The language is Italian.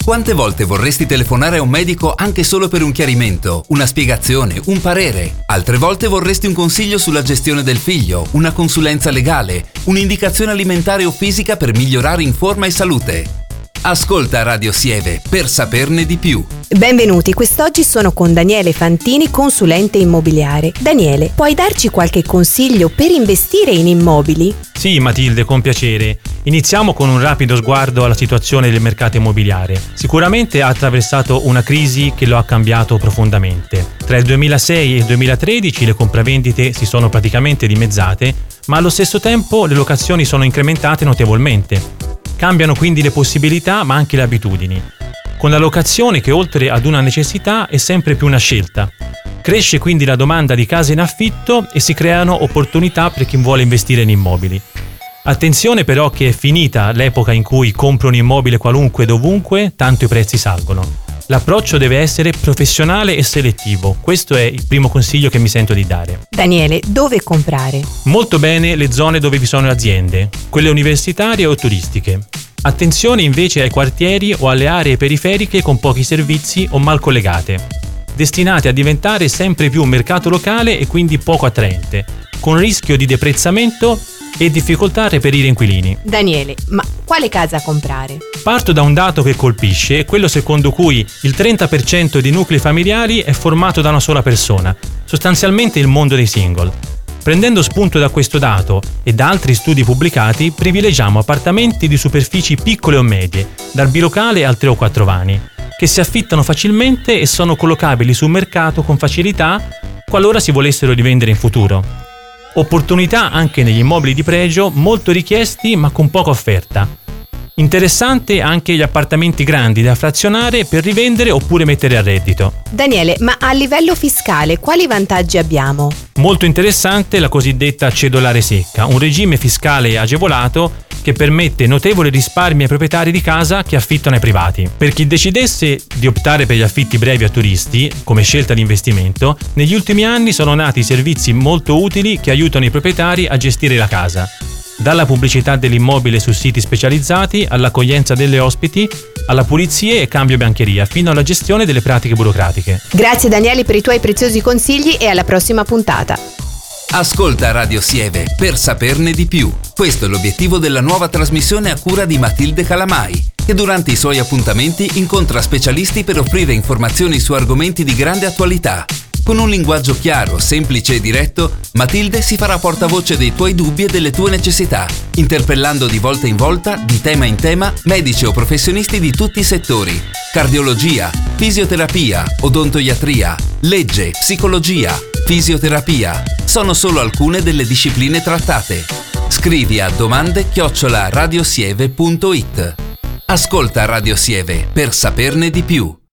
Quante volte vorresti telefonare a un medico anche solo per un chiarimento, una spiegazione, un parere? Altre volte vorresti un consiglio sulla gestione del figlio, una consulenza legale, un'indicazione alimentare o fisica per migliorare in forma e salute. Ascolta Radio Sieve per saperne di più. Benvenuti, quest'oggi sono con Daniele Fantini, consulente immobiliare. Daniele, puoi darci qualche consiglio per investire in immobili? Sì, Matilde, con piacere. Iniziamo con un rapido sguardo alla situazione del mercato immobiliare. Sicuramente ha attraversato una crisi che lo ha cambiato profondamente. Tra il 2006 e il 2013 le compravendite si sono praticamente dimezzate, ma allo stesso tempo le locazioni sono incrementate notevolmente. Cambiano quindi le possibilità, ma anche le abitudini. Con la locazione che oltre ad una necessità è sempre più una scelta. Cresce quindi la domanda di case in affitto e si creano opportunità per chi vuole investire in immobili. Attenzione però che è finita l'epoca in cui compro un immobile qualunque dovunque, tanto i prezzi salgono. L'approccio deve essere professionale e selettivo. Questo è il primo consiglio che mi sento di dare. Daniele, dove comprare? Molto bene le zone dove vi sono aziende, quelle universitarie o turistiche. Attenzione invece ai quartieri o alle aree periferiche con pochi servizi o mal collegate, destinate a diventare sempre più un mercato locale e quindi poco attraente, con rischio di deprezzamento e difficoltà a reperire inquilini. Daniele, ma quale casa comprare? Parto da un dato che colpisce, quello secondo cui il 30% dei nuclei familiari è formato da una sola persona, sostanzialmente il mondo dei single. Prendendo spunto da questo dato e da altri studi pubblicati, privilegiamo appartamenti di superfici piccole o medie, dal bilocale al 3 o 4 vani, che si affittano facilmente e sono collocabili sul mercato con facilità qualora si volessero rivendere in futuro. Opportunità anche negli immobili di pregio, molto richiesti ma con poca offerta. Interessante anche gli appartamenti grandi da frazionare per rivendere oppure mettere a reddito. Daniele, ma a livello fiscale quali vantaggi abbiamo? Molto interessante la cosiddetta cedolare secca, un regime fiscale agevolato che permette notevoli risparmi ai proprietari di casa che affittano ai privati. Per chi decidesse di optare per gli affitti brevi a turisti, come scelta di investimento, negli ultimi anni sono nati servizi molto utili che aiutano i proprietari a gestire la casa. Dalla pubblicità dell'immobile su siti specializzati, all'accoglienza delle ospiti, alla pulizia e cambio biancheria, fino alla gestione delle pratiche burocratiche. Grazie Daniele per i tuoi preziosi consigli e alla prossima puntata. Ascolta Radio Sieve per saperne di più. Questo è l'obiettivo della nuova trasmissione a cura di Matilde Calamai, che durante i suoi appuntamenti incontra specialisti per offrire informazioni su argomenti di grande attualità. Con un linguaggio chiaro, semplice e diretto, Matilde si farà portavoce dei tuoi dubbi e delle tue necessità, interpellando di volta in volta, di tema in tema, medici o professionisti di tutti i settori: cardiologia, fisioterapia, odontoiatria, legge, psicologia, fisioterapia. Sono solo alcune delle discipline trattate. Scrivi a domande@radiosieve.it. Ascolta Radio Sieve per saperne di più.